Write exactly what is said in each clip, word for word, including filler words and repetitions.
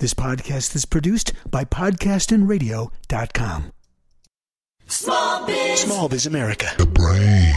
This podcast is produced by podcastin radio dot com. Small Biz. Small Biz America. The brain.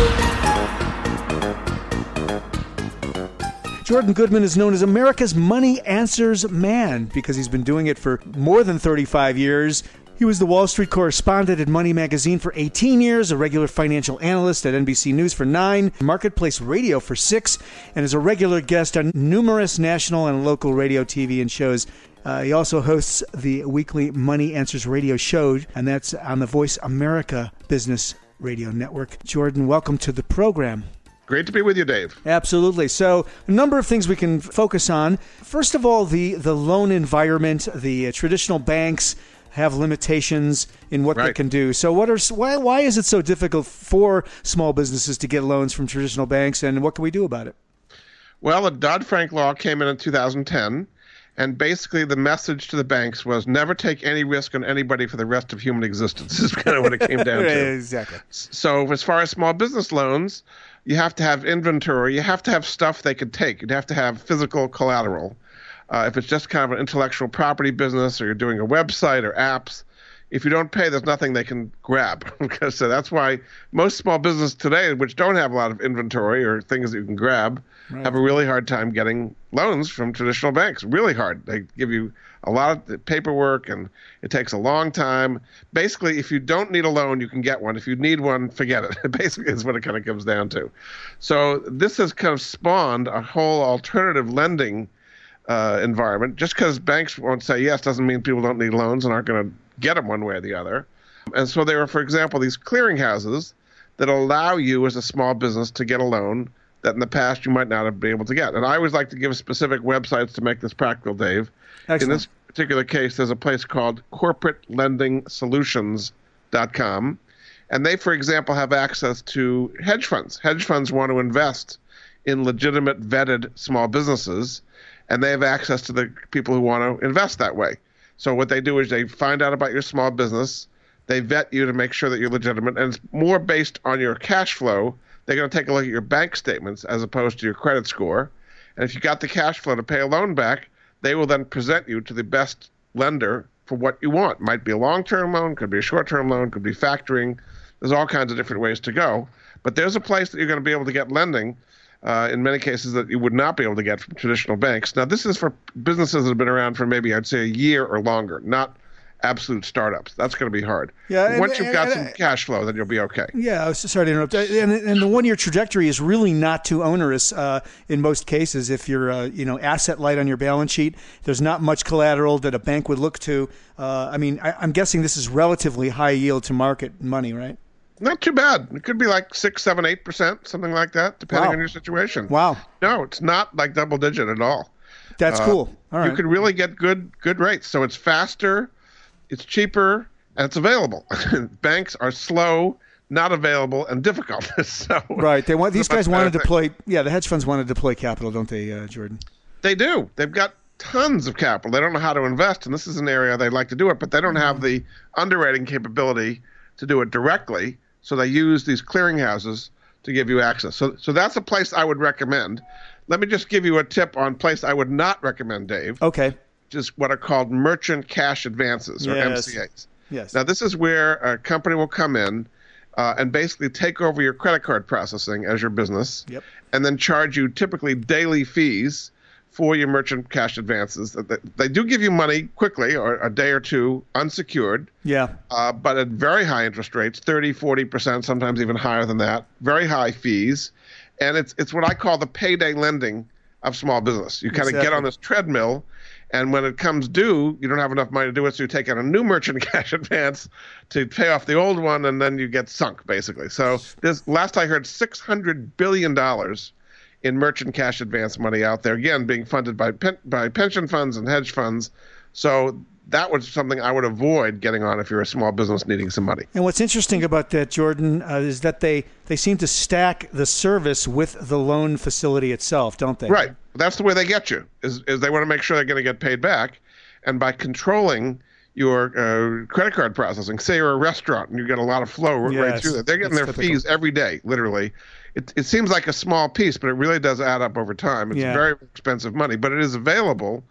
Jordan Goodman is known as America's Money Answers Man because he's been doing it for more than thirty-five years. He was the Wall Street correspondent at Money Magazine for eighteen years, a regular financial analyst at N B C News for nine, Marketplace Radio for six, and is a regular guest on numerous national and local radio, T V, and shows. Uh, he also hosts the weekly Money Answers radio show, and that's on the Voice America Business Radio Network. Jordan, welcome to the program. Great to be with you, Dave. Absolutely. So a number of things we can focus on. First of all, the, the loan environment, the uh, traditional banks have limitations in what right. they can do. So what are why why is it so difficult for small businesses to get loans from traditional banks, and what can we do about it? Well, the Dodd-Frank law came in in two thousand ten, and basically the message to the banks was never take any risk on anybody for the rest of human existence. This is kind of what it came down to. Exactly. So as far as small business loans, you have to have inventory. You have to have stuff they could take. You'd have to have physical collateral. Uh, if it's just kind of an intellectual property business, or you're doing a website or apps, if you don't pay, there's nothing they can grab. So that's why most small businesses today, which don't have a lot of inventory or things that you can grab, right. have a really hard time getting loans from traditional banks. Really hard. They give you a lot of paperwork, and it takes a long time. Basically, if you don't need a loan, you can get one. If you need one, forget it. Basically, is what it kind of comes down to. So this has kind of spawned a whole alternative lending Uh, environment. Just because banks won't say yes doesn't mean people don't need loans and aren't going to get them one way or the other. And so there are, for example, these clearinghouses that allow you as a small business to get a loan that in the past you might not have been able to get. And I always like to give specific websites to make this practical, Dave. Excellent. In this particular case, there's a place called corporate lending solutions dot com. And they, for example, have access to hedge funds. Hedge funds want to invest in legitimate, vetted small businesses, and they have access to the people who want to invest that way. So what they do is they find out about your small business, they vet you to make sure that you're legitimate, and it's more based on your cash flow. They're going to take a look at your bank statements as opposed to your credit score. And if you got the cash flow to pay a loan back, they will then present you to the best lender for what you want. Might be a long-term loan, could be a short-term loan, could be factoring. There's all kinds of different ways to go. But there's a place that you're going to be able to get lending Uh, in many cases that you would not be able to get from traditional banks. Now, this is for businesses that have been around for maybe, I'd say, a year or longer, not absolute startups. That's going to be hard. Yeah, and, Once you've got and, some and, cash flow, then you'll be okay. Yeah, I was sorry to interrupt. And, and the one-year trajectory is really not too onerous uh, in most cases. If you're, uh, you know, asset light on your balance sheet, there's not much collateral that a bank would look to. Uh, I mean, I, I'm guessing this is relatively high yield to market money, right? Not too bad. It could be like six, seven, eight percent, something like that, depending wow. on your situation. Wow. No, it's not like double digit at all. That's uh, cool. All right. You can really get good good rates. So it's faster, it's cheaper, and it's available. Banks are slow, not available, and difficult. so right. They want these guys want to deploy. Yeah, the hedge funds want to deploy capital, don't they, uh, Jordan? They do. They've got tons of capital. They don't know how to invest, and this is an area they'd like to do it, but they don't have the underwriting capability to do it directly. So they use these clearinghouses to give you access. So so that's a place I would recommend. Let me just give you a tip on place I would not recommend, Dave. Okay. Which is what are called merchant cash advances, or yes. M C As. Yes. Now, this is where a company will come in uh, and basically take over your credit card processing as your business, yep. and then charge you typically daily fees for your merchant cash advances. They do give you money quickly, or a day or two, unsecured. Yeah. Uh, but at very high interest rates, thirty, forty percent, sometimes even higher than that. Very high fees. And it's it's what I call the payday lending of small business. You kind of exactly. get on this treadmill, and when it comes due, you don't have enough money to do it, so you take out a new merchant cash advance to pay off the old one, and then you get sunk, basically. So this last I heard, six hundred billion dollars in merchant cash advance money out there, again, being funded by pen, by pension funds and hedge funds. So that was something I would avoid getting on if you're a small business needing some money. And what's interesting about that, Jordan, uh, is that they, they seem to stack the service with the loan facility itself, don't they? Right. That's the way they get you, is, is they want to make sure they're going to get paid back. And by controlling your uh, credit card processing, say you're a restaurant and you get a lot of flow yes, right through that, they're getting their typical. fees every day, literally. It, it seems like a small piece, but it really does add up over time. It's yeah. very expensive money, but it is available.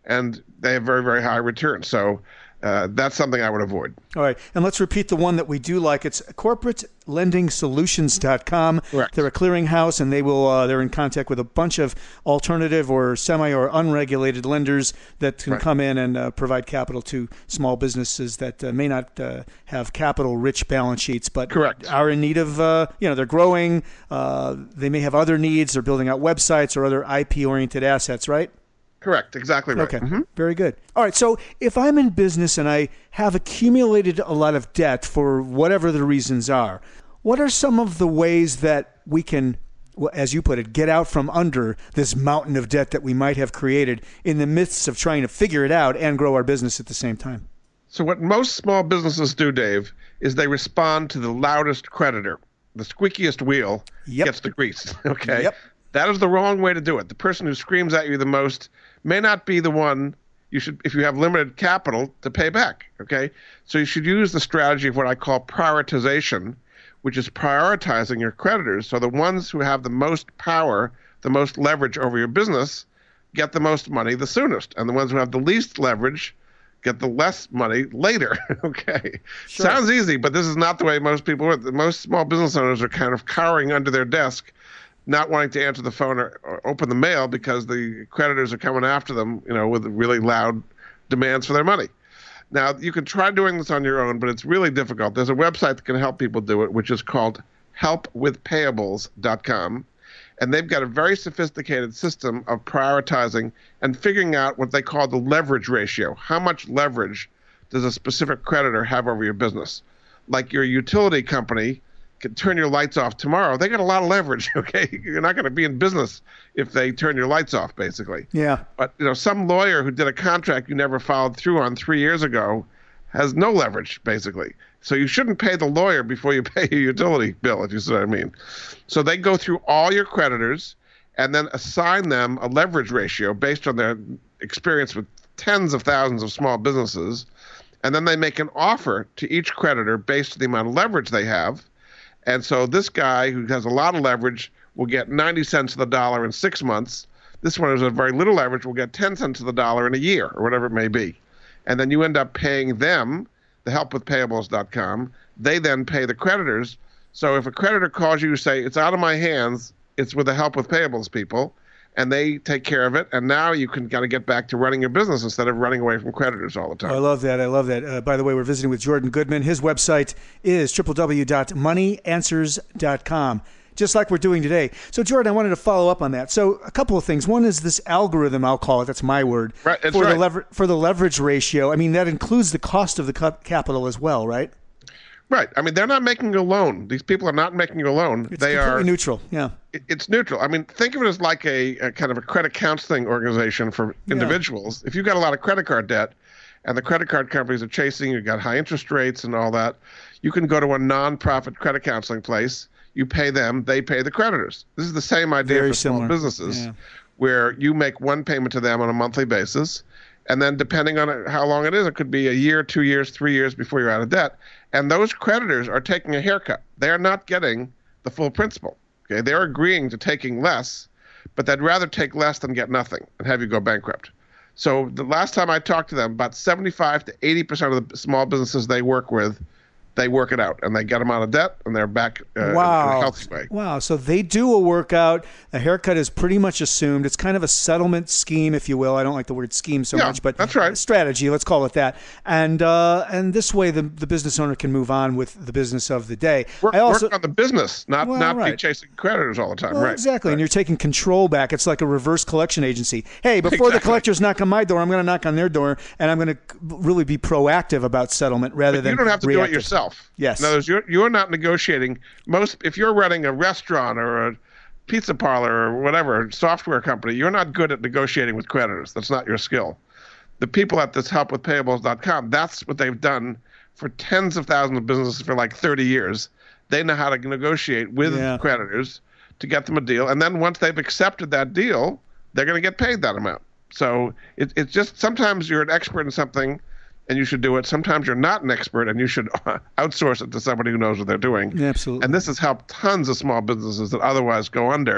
and they have very, very high returns. So uh, that's something I would avoid. All right. And let's repeat the one that we do like. It's corporate lending solutions dot com. Correct. They're a clearinghouse, and they will, uh, they're in contact with a bunch of alternative or semi or unregulated lenders that can Right. come in and uh, provide capital to small businesses that uh, may not uh, have capital-rich balance sheets, but Correct. are in need of, uh, you know, they're growing. Uh, they may have other needs. They're building out websites or other I P-oriented assets, right? Correct. Exactly right. Okay. Mhm. Very good. All right. So if I'm in business and I have accumulated a lot of debt for whatever the reasons are, what are some of the ways that we can, well, as you put it, get out from under this mountain of debt that we might have created in the midst of trying to figure it out and grow our business at the same time? So what most small businesses do, Dave, is they respond to the loudest creditor. The squeakiest wheel Yep. gets the grease. Okay. Yep. That is the wrong way to do it. The person who screams at you the most may not be the one you should, if you have limited capital, to pay back. Okay. So you should use the strategy of what I call prioritization, which is prioritizing your creditors. So the ones who have the most power, the most leverage over your business, get the most money the soonest. And the ones who have the least leverage get the less money later. Okay. Sure. Sounds easy, but this is not the way most people work. Most small business owners are kind of cowering under their desk, not wanting to answer the phone or, or open the mail because the creditors are coming after them, you know, with really loud demands for their money. Now, you can try doing this on your own, but it's really difficult. There's a website that can help people do it, which is called help with payables dot com. And they've got a very sophisticated system of prioritizing and figuring out what they call the leverage ratio. How much leverage does a specific creditor have over your business? Like your utility company can turn your lights off tomorrow. They got a lot of leverage, okay? You're not going to be in business if they turn your lights off, basically. Yeah. But, you know, some lawyer who did a contract you never followed through on three years ago has no leverage, basically. So you shouldn't pay the lawyer before you pay your utility bill, if you see what I mean. So they go through all your creditors and then assign them a leverage ratio based on their experience with tens of thousands of small businesses. And then they make an offer to each creditor based on the amount of leverage they have. And so this guy who has a lot of leverage will get ninety cents of the dollar in six months. This one who has a very little leverage will get ten cents of the dollar in a year, or whatever it may be. And then you end up paying them, the help with payables dot com. They then pay the creditors. So if a creditor calls you and say, it's out of my hands, it's with the help with payables people, and they take care of it. And now you can kind of get back to running your business instead of running away from creditors all the time. I love that. I love that. Uh, by the way, we're visiting with Jordan Goodman. His website is w w w dot money answers dot com, just like we're doing today. So, Jordan, I wanted to follow up on that. So a couple of things. One is this algorithm, I'll call it. That's my word. Right, that's for right. The lever- for the leverage ratio. I mean, that includes the cost of the cu- capital as well, right? Right. I mean, they're not making a loan. These people are not making a loan. It's they completely are neutral. Yeah. it- it's neutral. I mean, think of it as like a, a kind of a credit counseling organization for individuals. If you've got a lot of credit card debt and the credit card companies are chasing you, you've got high interest rates and all that, you can go to a non-profit credit counseling place. You pay them, they pay the creditors. This is the same idea Very for small similar. businesses, Yeah. where you make one payment to them on a monthly basis, and then depending on it- how long it is, it could be a year, two years, three years before you're out of debt. And those creditors are taking a haircut. They are not getting the full principal. Okay, they're agreeing to taking less, but they'd rather take less than get nothing and have you go bankrupt. So the last time I talked to them, about seventy-five to eighty percent of the small businesses they work with, they work it out and they get them out of debt and they're back uh, in Wow. a healthy way. Wow. So they do a workout. A haircut is pretty much assumed. It's kind of a settlement scheme, if you will. I don't like the word scheme so Yeah, much, but that's right. a strategy, let's call it that. And uh, and this way the, the business owner can move on with the business of the day. Work, I also work on the business, not Well, not be right. chasing creditors all the time. Well, right. exactly. Right. And you're taking control back. It's like a reverse collection agency. Hey, before the Exactly. collectors knock on my door, I'm going to knock on their door, and I'm going to really be proactive about settlement rather But than you don't have to reactive. do it yourself. Yes. In other words, you're, you're not negotiating. Most, if you're running a restaurant or a pizza parlor or whatever, software company, you're not good at negotiating with creditors. That's not your skill. The people at this help with payables dot com, that's what they've done for tens of thousands of businesses for like thirty years. They know how to negotiate with Yeah. creditors to get them a deal. And then once they've accepted that deal, they're going to get paid that amount. So it, it's just sometimes you're an expert in something and you should do it. Sometimes you're not an expert and you should outsource it to somebody who knows what they're doing. Absolutely. And this has helped tons of small businesses that otherwise go under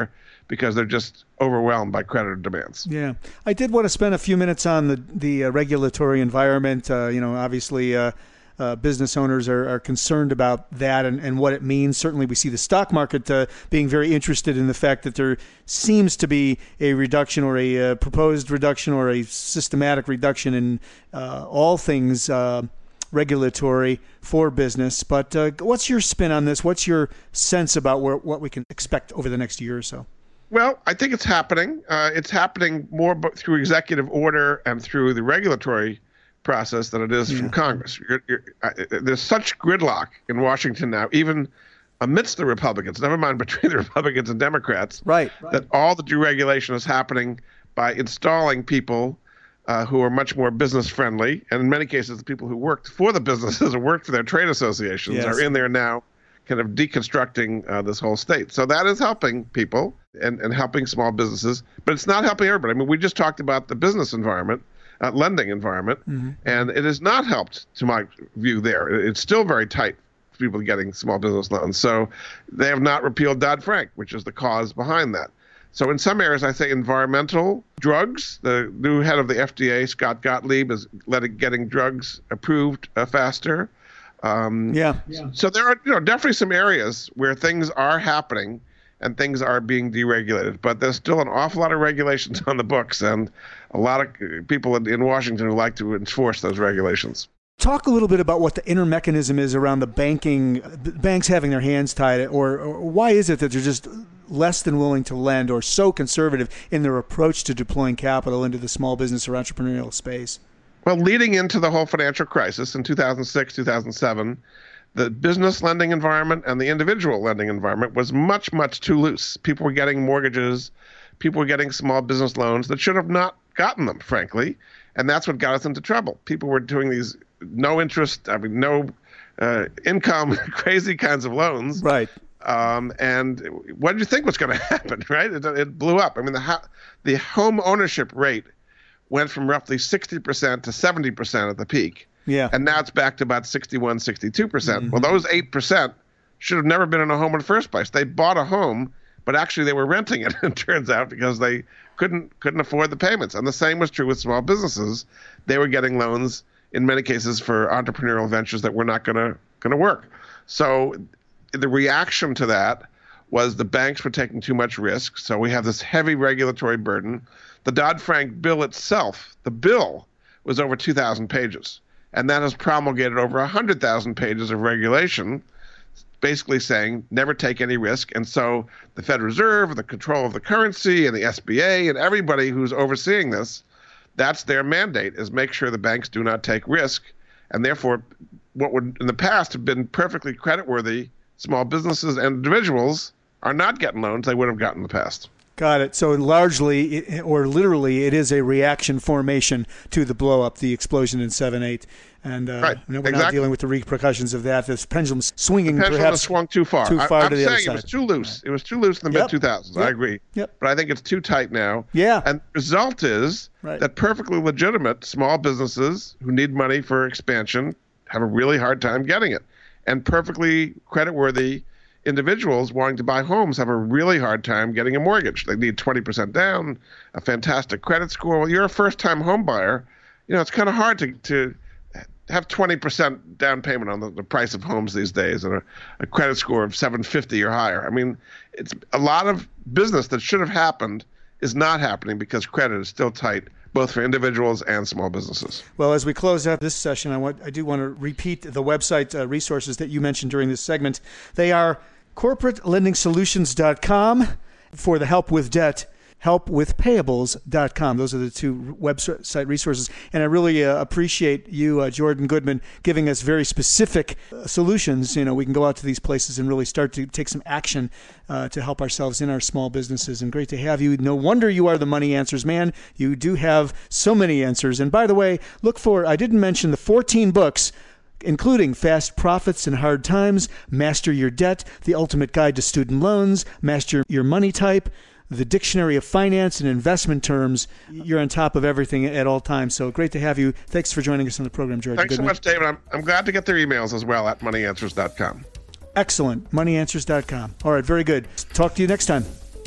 because they're just overwhelmed by creditor demands. Yeah. I did want to spend a few minutes on the, the uh, regulatory environment. Uh, you know, obviously uh, uh, business owners are, are concerned about that and, and what it means. Certainly we see the stock market uh, being very interested in the fact that there seems to be a reduction or a uh, proposed reduction or a systematic reduction in uh, all things uh, regulatory for business. But uh, what's your spin on this? What's your sense about where, what we can expect over the next year or so? Well, I think it's happening. Uh, it's happening more through executive order and through the regulatory process than it is yeah. from Congress. You're, you're, uh, there's such gridlock in Washington now, even amidst the Republicans, never mind between the Republicans and Democrats, right, right. that all the deregulation is happening by installing people uh, who are much more business friendly. And in many cases, the people who worked for the businesses or worked for their trade associations yes. are in there now kind of deconstructing uh, this whole state. So that is helping people and, and helping small businesses, but it's not helping everybody. I mean, we just talked about the business environment, uh, lending environment, mm-hmm. and it has not helped, to my view there. It's still very tight for people getting small business loans. So they have not repealed Dodd-Frank, which is the cause behind that. So in some areas, I say environmental drugs. The new head of the F D A, Scott Gottlieb, is letting getting drugs approved uh, faster. Um, yeah. yeah. So there are, you know, definitely some areas where things are happening and things are being deregulated, but there's still an awful lot of regulations on the books and a lot of people in, in Washington who like to enforce those regulations. Talk a little bit about what the inner mechanism is around the banking, banks having their hands tied, or, or why is it that they're just less than willing to lend or so conservative in their approach to deploying capital into the small business or entrepreneurial space? Well, leading into the whole financial crisis in two thousand six, two thousand seven, the business lending environment and the individual lending environment was much, much too loose. People were getting mortgages. People were getting small business loans that should have not gotten them, frankly. And that's what got us into trouble. People were doing these no interest, I mean, no uh, income, crazy kinds of loans. Right. Um, and what did you think was going to happen, right? It, it blew up. I mean, the, ho- the home ownership rate went from roughly sixty percent to seventy percent at the peak. Yeah. And now it's back to about sixty-one, sixty-two percent. Mm-hmm. Well, those eight percent should have never been in a home in the first place. They bought a home, but actually they were renting it, it turns out, because they couldn't couldn't afford the payments. And the same was true with small businesses. They were getting loans, in many cases, for entrepreneurial ventures that were not going to going to work. So the reaction to that was the banks were taking too much risk. So we have this heavy regulatory burden. The Dodd-Frank bill itself, the bill, was over two thousand pages. And that has promulgated over one hundred thousand pages of regulation, basically saying never take any risk. And so the Federal Reserve and the control of the currency and the S B A and everybody who's overseeing this, that's their mandate, is make sure the banks do not take risk. And therefore, what would in the past have been perfectly creditworthy small businesses and individuals are not getting loans they would have gotten in the past. Got it. So largely, or literally, it is a reaction formation to the blow-up, the explosion in seven eight. And uh, right. we're exactly. not dealing with the repercussions of that. This pendulum's swinging the pendulum perhaps has swung too far. Too far I, I'm to the saying other side. It was too loose. It was too loose in the yep. mid two thousands. Yep. I agree. Yep. But I think it's too tight now. Yeah. And the result is right. that perfectly legitimate small businesses who need money for expansion have a really hard time getting it. And perfectly creditworthy individuals wanting to buy homes have a really hard time getting a mortgage. They need twenty percent down, a fantastic credit score. Well, you're a first-time home buyer. You know, it's kind of hard to, to have twenty percent down payment on the, the price of homes these days and a, a credit score of seven fifty or higher. I mean, it's a lot of business that should have happened is not happening because credit is still tight, both for individuals and small businesses. Well, as we close out this session, I want I do want to repeat the website uh, resources that you mentioned during this segment. They are corporate lending solutions dot com for the help with debt, help with payables dot com. Those are the two website resources. And I really uh, appreciate you, uh, Jordan Goodman, giving us very specific uh, solutions. You know, we can go out to these places and really start to take some action uh, to help ourselves in our small businesses. And great to have you. No wonder you are the money answers man. You do have so many answers. And by the way, look for, I didn't mention the fourteen books, including Fast Profits in Hard Times, Master Your Debt, The Ultimate Guide to Student Loans, Master Your Money Type, The Dictionary of Finance and Investment Terms. You're on top of everything at all times. So great to have you. Thanks for joining us on the program, George. Thanks Goodman. so much, David. I'm, I'm glad to get their emails as well at money answers dot com. Excellent. money answers dot com. All right, very good. Talk to you next time.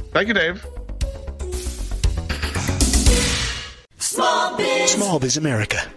Thank you, Dave. Small Biz. Small Biz America.